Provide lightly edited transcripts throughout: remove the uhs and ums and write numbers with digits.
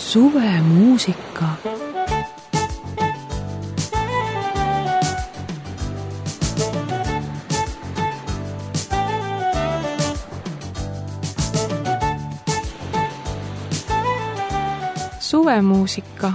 Suvemuusika. Suvemuusika.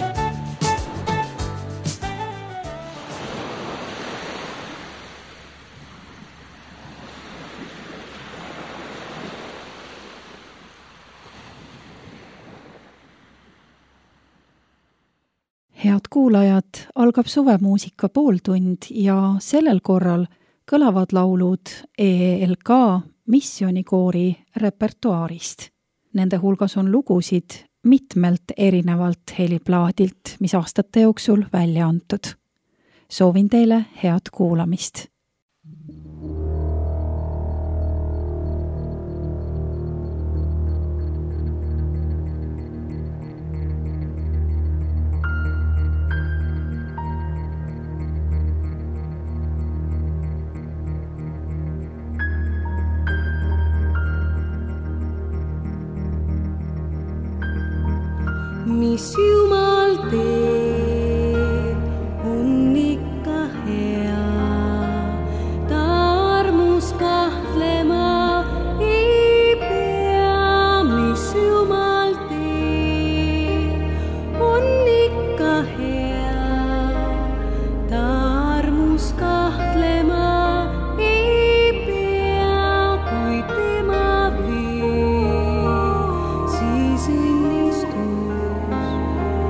Head kuulajad, algab suvemuusika pooltund ja sellel korral kõlavad laulud EELK missioonikoori repertuaarist. Nende hulgas on lugusid mitmelt erinevalt heliplaadilt, mis aastate jooksul välja antud. Soovin teile head kuulamist. Mis Jumal teeb, on ikka hea, ta armus kahtlema ei pea. Mis Jumal teeb, on ikka hea, ta armus kahtlema ei pea. Kui tema viib, siis õnnistus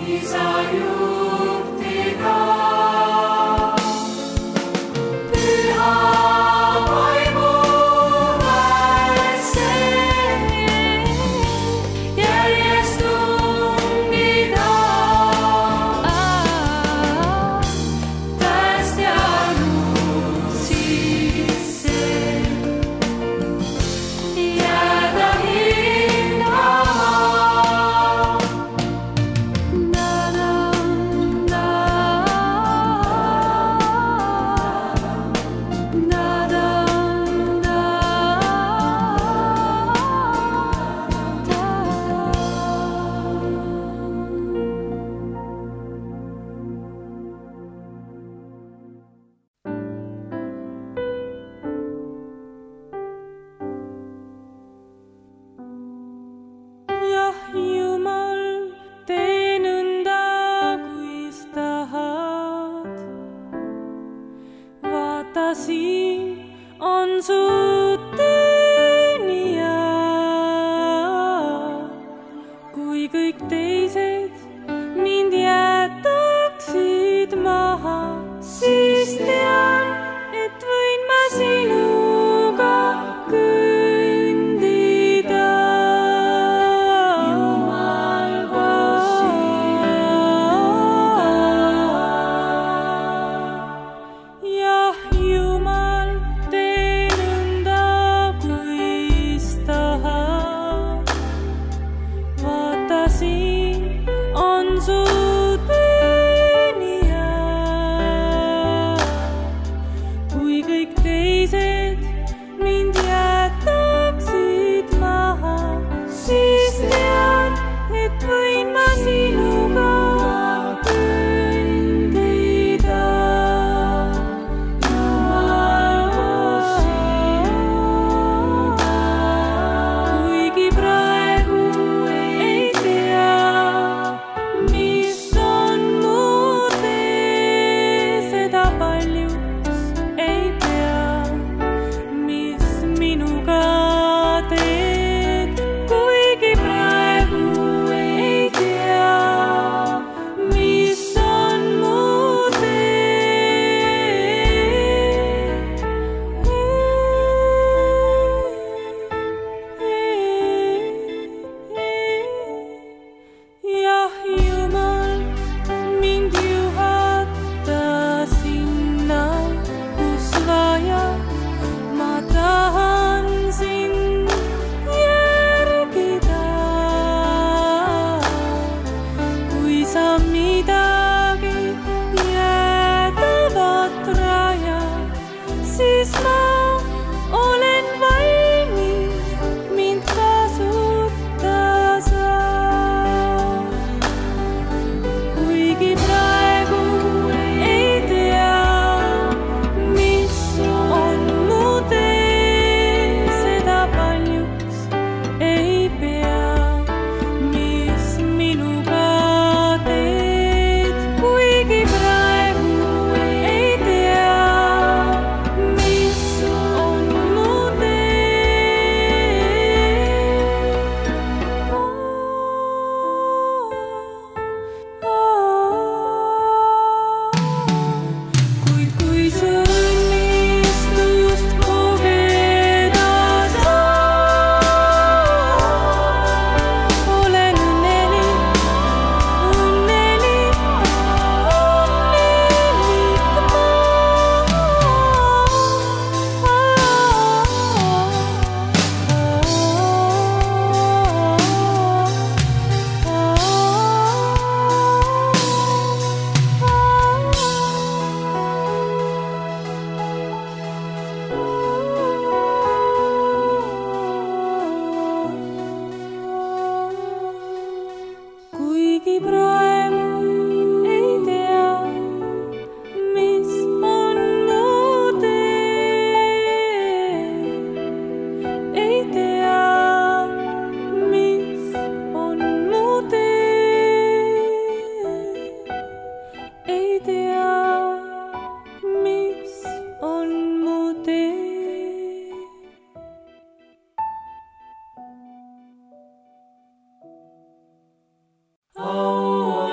Oh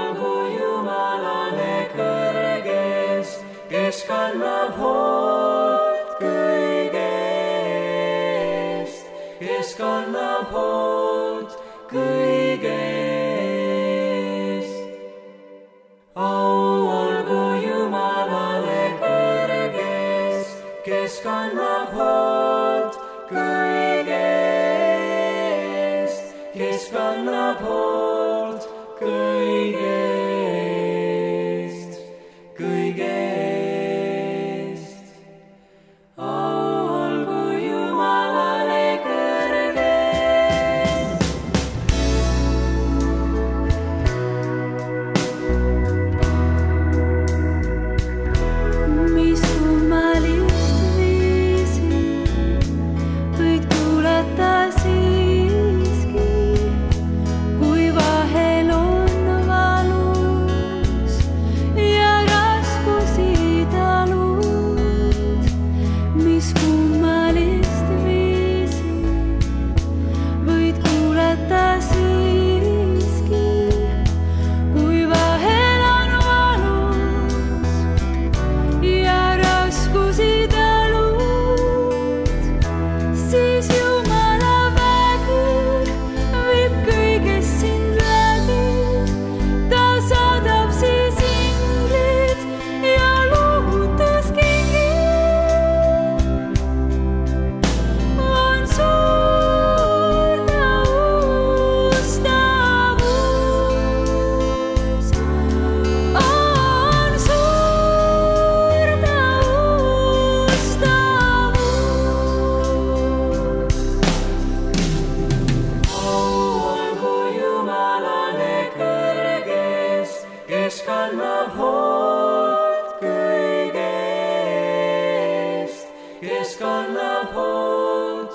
kannab hoolt kõigest, kõigest. Au olgu Jumalale kõrgem. Mis kummalist viisi võid kuulata siiski, kui vahel on valus ja raskusi talud. Mis kummalist viisi võid kuulata siiski, kui vahel on valus ja raskusi talud, siis Jumala vägi viib kõigest sind läbi. Ta saadab siis inglid ja lohutuskingid. On suur ta ustavus, on suur ta ustavus. Au olgu Jumalale kõrgest, kes kannab hoolt kõigest, kes kannab hoolt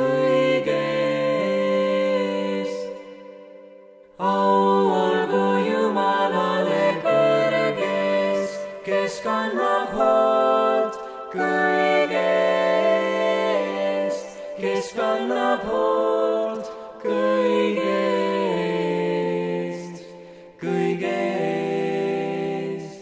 kõigest. Au olgu Jumalale kõrgest, kes kannab hoolt kõigest, kes kannab hoolt kõigest, kõigest.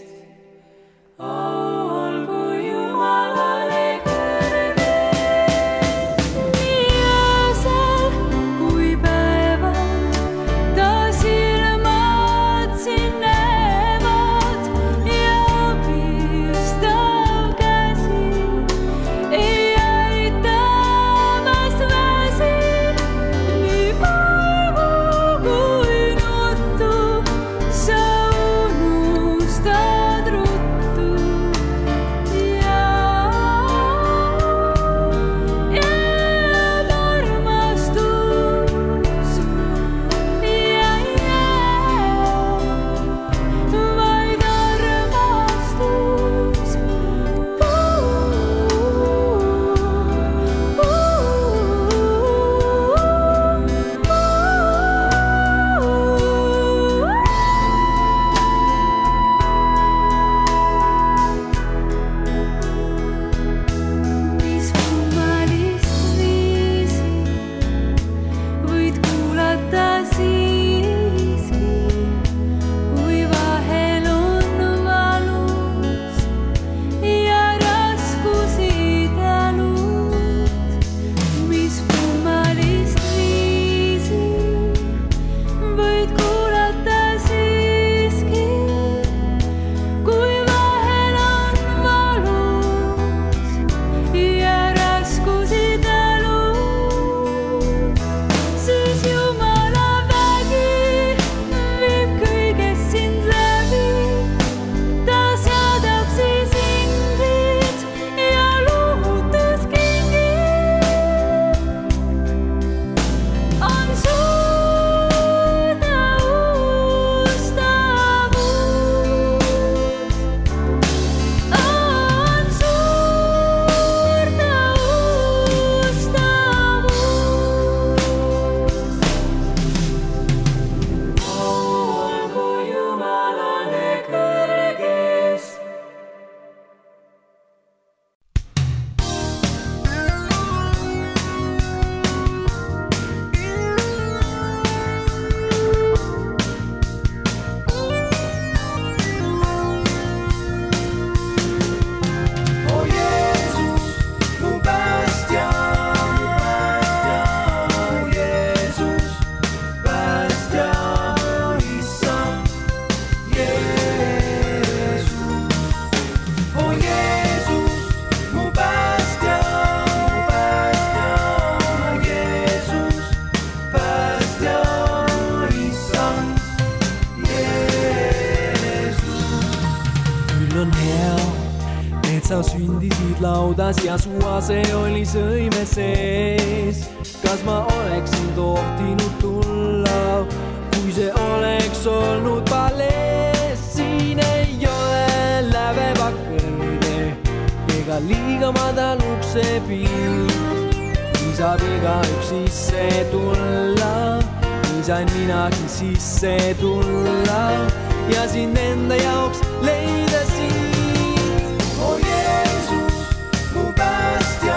sa sündisid laudas ja su ase oli sõime sees. Kas ma oleksin tohtinud tulla, kui see oleks olnud palees? Siin ei ole läveva kõrge ega liiga madal uksepiir. Nii saab igaüks sisse tulla, nii sain minagi sisse tulla ja sind enda jaoks leida siin. Oh Jeesus, mu päästja,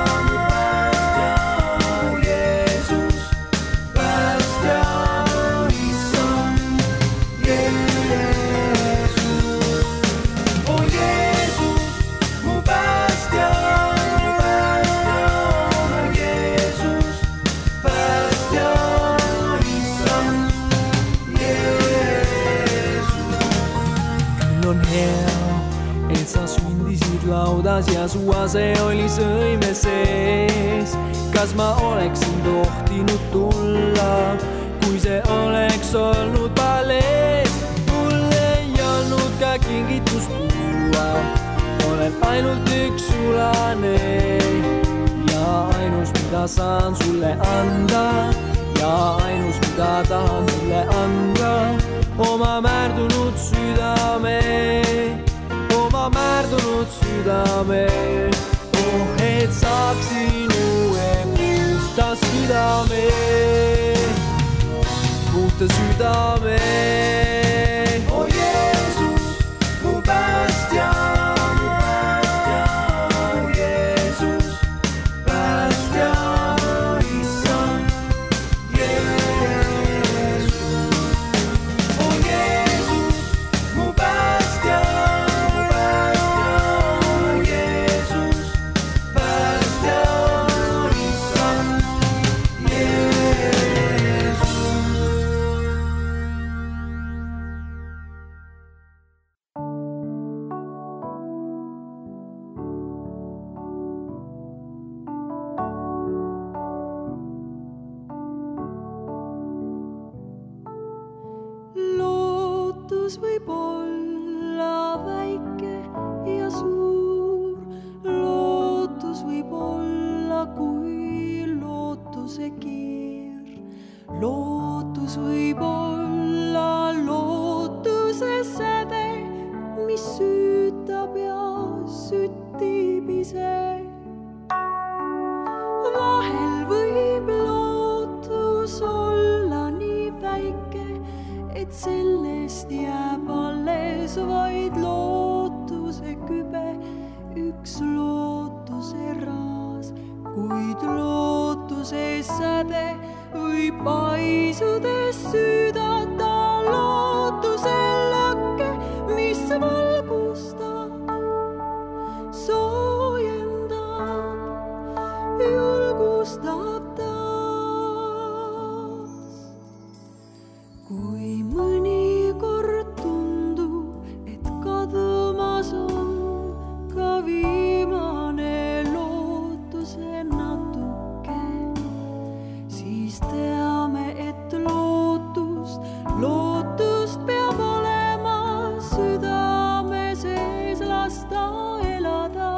oh Jeesus, päästja, issand, Jeesus. Oh Jeesus, mu päästja, Jeesus, päästja, issand, Jeesus. Küll on hea, et sa sündisid laudas ja su ase oli sõime sees. Kas ma oleksin tohtinud tulla, kui see oleks olnud palees? Mul ei olnud ka kingitust tuua, olen ainult üks sulane ja ainus, mida saan sulle anda ja ainus, mida tahan sulle anda, oma määrdunud südame, oma määrdunud südame. Oh, et saaksin uue puhta südame, puhta südame. Oh Jeesus, mu päästja, oh Jeesus, päästja, issand, Jeesus. Oh Jeesus, mu päästja, Jeesus, päästja, issand, Jeesus. Lootus võib olla väike ja suur, lootus võib olla kui lootuse keer. Lootus võib olla lootuse säde, mis süütab ja süttib ise. Vahel võib lootus olla nii väike, et sellest jääb alles vaid lootuse kübe, üks lootuse raas, kuid lootuse säde võib paisudes süüdata lootuse lakke, mis valgustab, soojendab, julgustab taas. Kui mõnikord tundub, et kadumas on ka viimane lootuse natuke, siis teame, et lootust peab olema südame sees, lasta elada.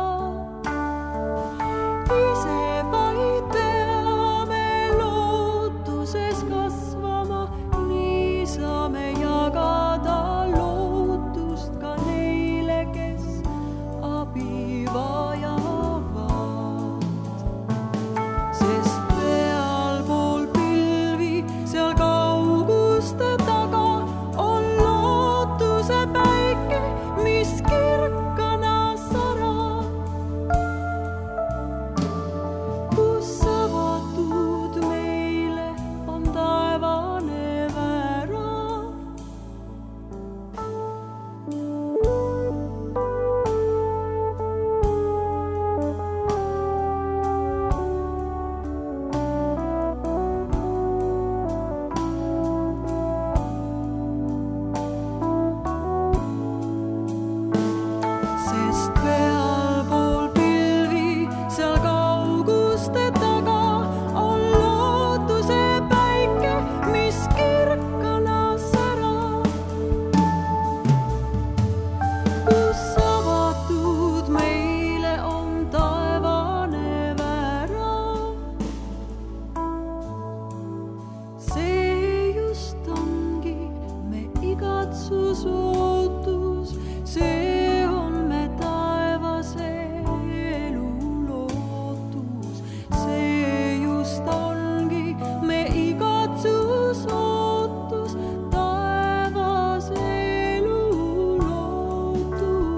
Ise vaid peame lootuses kasvama, nii saame jagada lootust ka neile, kes abi vajavad. Sest pealpool pilvi, seal kauguste taga on lootuse päike, mis kirkana sarab, kus avatud meile on taevane värav. Sest pealpool pilvi, seal kauguste taga on lootuse päike, mis kirkana särab, kus avatud meil igatsus ootus, see on me taevase elu lootus. See just ongi me igatsus ootus, taevase elu lootus.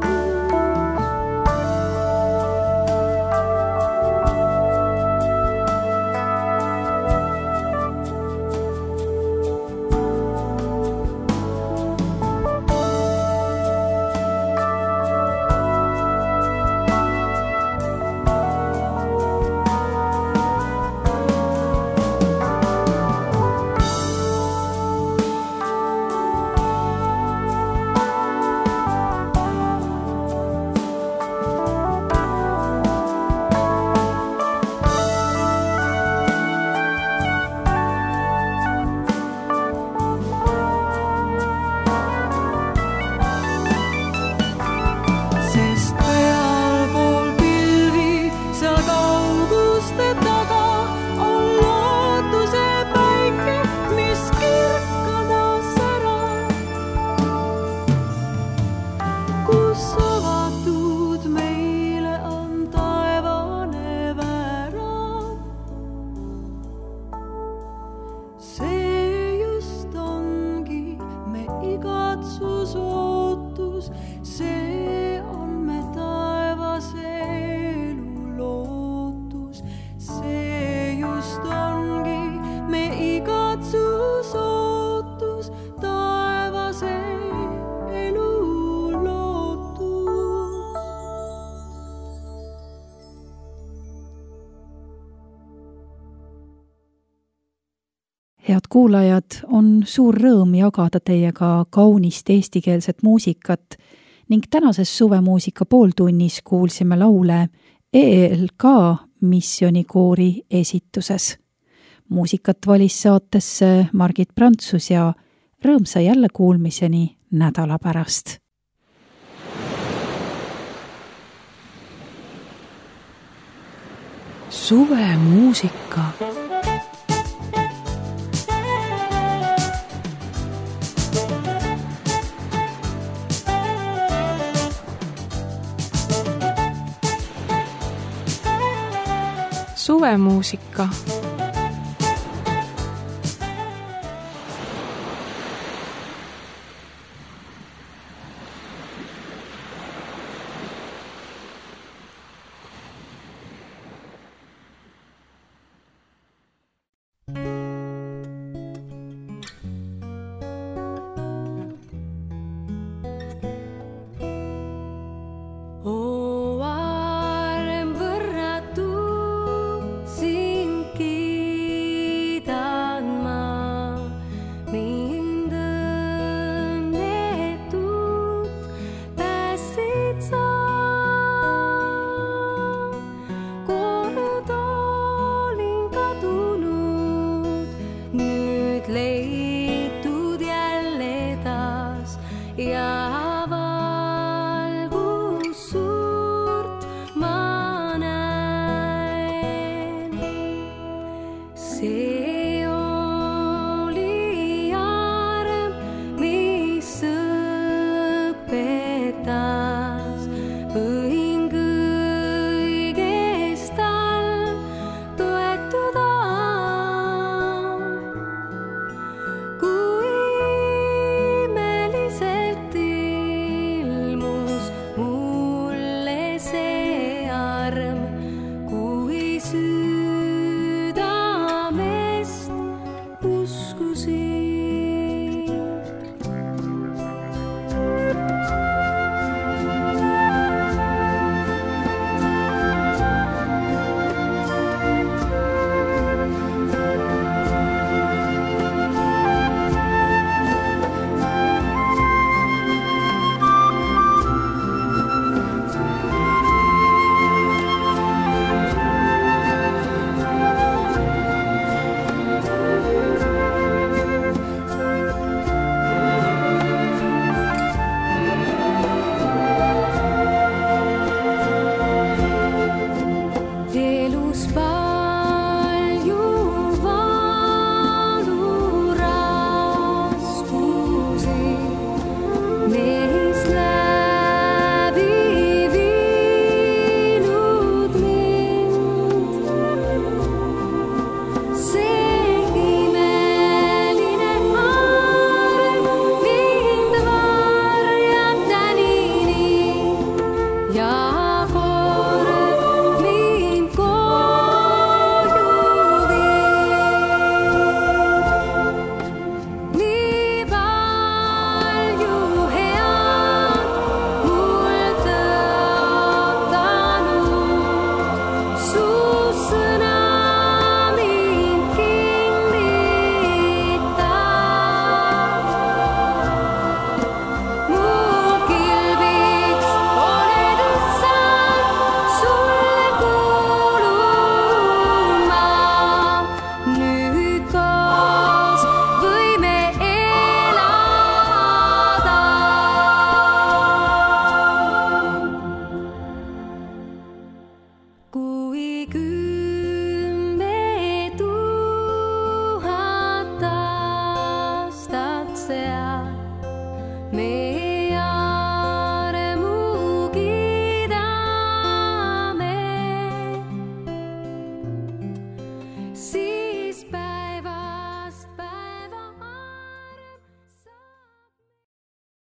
Sest pealpool pilvi, seal kauguste taga on lootuse päike, mis kirkana särab. Kus avatud meile on taevane värav. See just ongi me igatsus ootus, see on me taevase elu lootus. See just ongi me igatsus ootus, taevase elu lootus. Head kuulajad, on suur rõõm jagada teiega kaunist eestikeelset muusikat ning tänases suvemuusika pooltunnis kuulsime laule EELK missionikoori esituses. Muusikat valis saatesse Margit Prantsus ja rõõmsa jälle kuulmiseni nädala pärast. Suvemuusika. Suvemuusika.